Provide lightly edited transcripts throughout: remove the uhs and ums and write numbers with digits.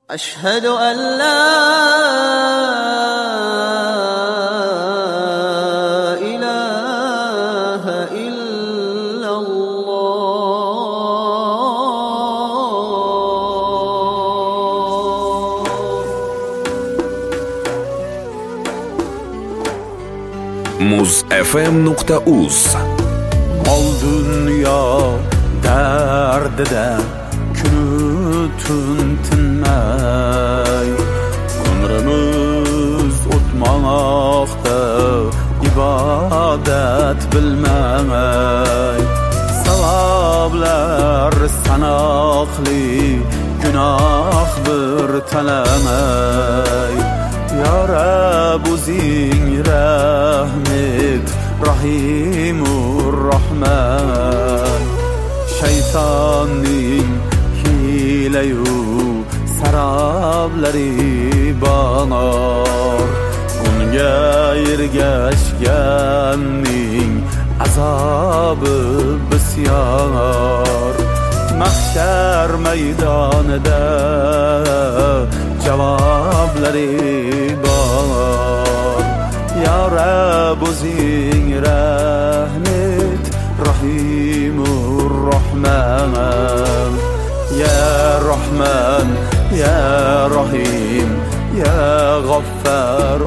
أشهد أن لا إله إلا الله. muzfm.uz Ol dünya derdide günü tün tinmey, ömrümüz o'tmoqda ibadet bilmey, savoblar sanoqli günah bir talamay. Ya Rab o'zing rahmet Rahimur Rahman, shaytonning hiylayu saroblari banor, unga ergashganning azobi bisyor. Mahshar maydonida javoblari bor. Ya Rab o'zing rahmet Rahimur Rahman, Ya Rahman, Ya Rahim, Ya Ghaffar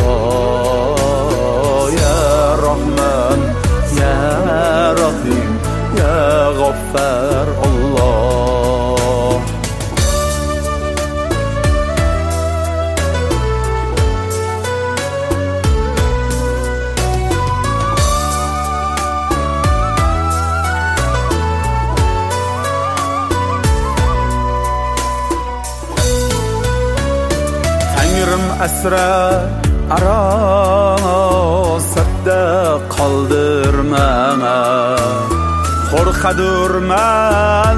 Allah. Ya Rahman, Ya Rahim, Ya Ghaffar Allah. Asra arosatda qoldirma, qo'rqadurman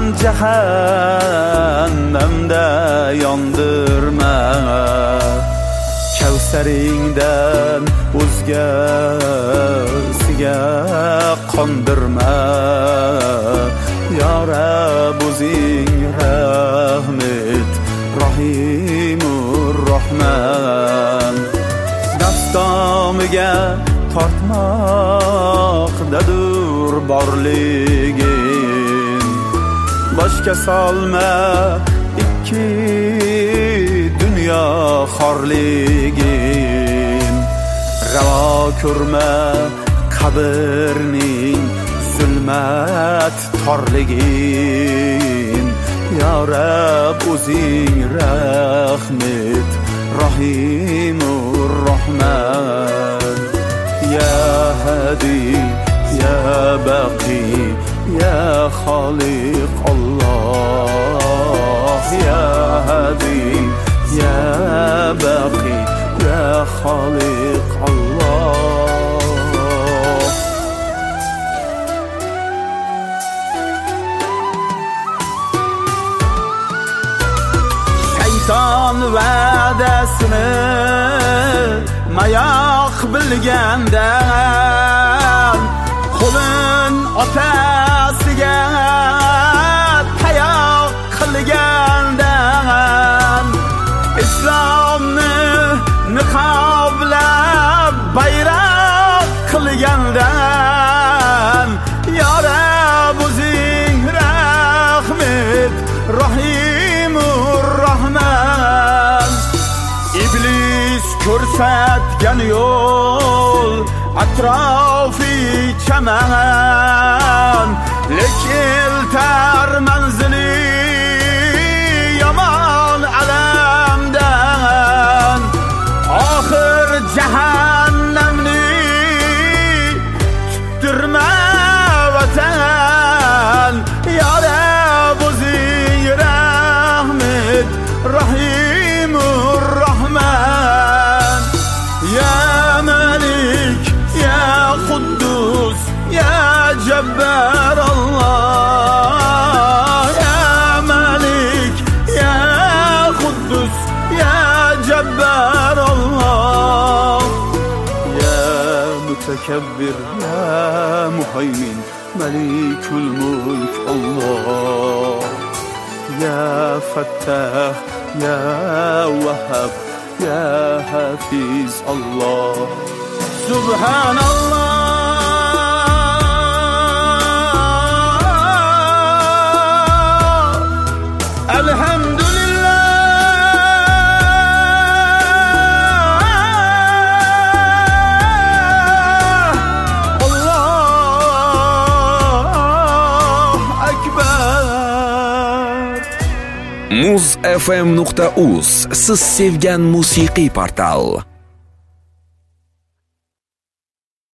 jahannamda yondirma. Kavsaringdan o'zgasiga qondirma. Ya Rab o'zing rahmet Rahimur Rahman, nafsomiga tortmoqdadur borligin. Boshga solma ikki dunyo xorligin. Ravo ko'rma qabrning zulmat torligin. Ya Rab o'zing rahmet Rahimur Rahman, Ya Hadi, Ya Baqi, Ya Khaliq Allah. Ya Hadi, Ya Baqi, Ya Khaliq Allah. Shayton va'dasini mayoq bilgandan, qo'lin otasiga tayoq qilgandan, islomni niqoblab bayroq qilgandan. Ya Rab o'zing rahmet Rahimur Rahman, iblis ko'rsatgan yo'l atrofi chaman, lekin tar manzili yomon alamdan. Oxir jahannamni tuttirma vatan. Ya Rab o'zing rahmet Rahimur Rahman, Ya Malik, Ya Quddus, Ya Jabbar Allah. Ya Malik, Ya Quddus, Ya Jabbar Allah. Ya Mutakabbir, Ya Muhaymin, Malikul Mulk Allah. Ya Fattah, ya Wahhab ya Hafiz Allah. Subhanallah, alhamdulillah, Alloh akbar. muzfm.uz siz sevgan musiqiy portal.